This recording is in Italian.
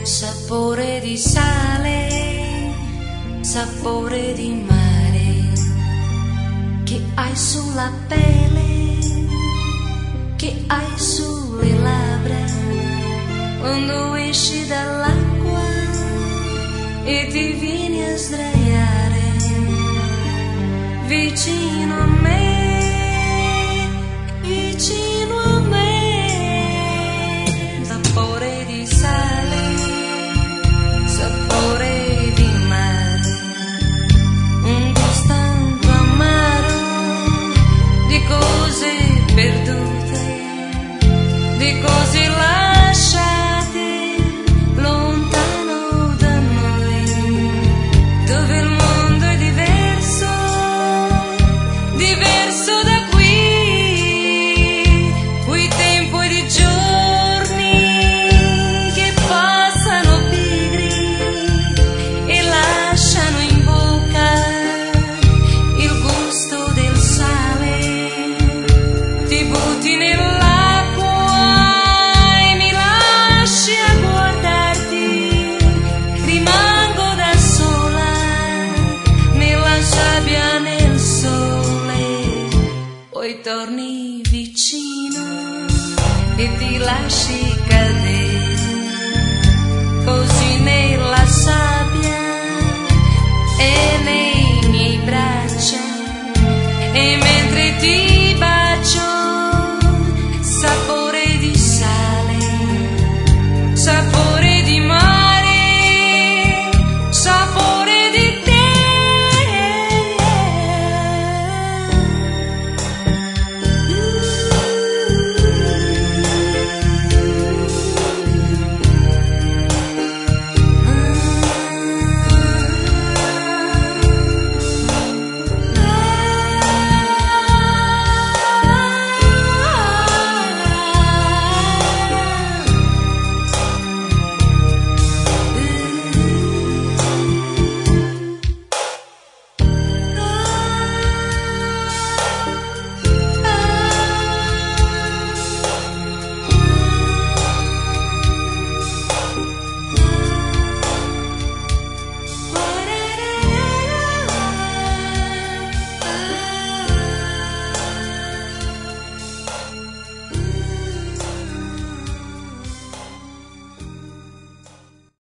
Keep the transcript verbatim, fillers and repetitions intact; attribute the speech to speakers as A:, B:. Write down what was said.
A: Sapore di sale, sapore di mare, che hai sulla pelle, che hai sulle labbra, quando esci dall'acqua e ti vieni a sdraiare vicino a me, vicino a me. Sapore di sale, sapore di mare, un gusto tanto amaro di cose perdute, di cose lasciate lontano da noi, dove il mondo è diverso, diverso da qui, qui tempo e di giorni che passano pigri e lasciano in bocca il gusto del sale. Ti butti nell'acqua e mi lasci a guardarti, rimango da sola nella sabbia, nel sole, poi torni vicino e ti lasci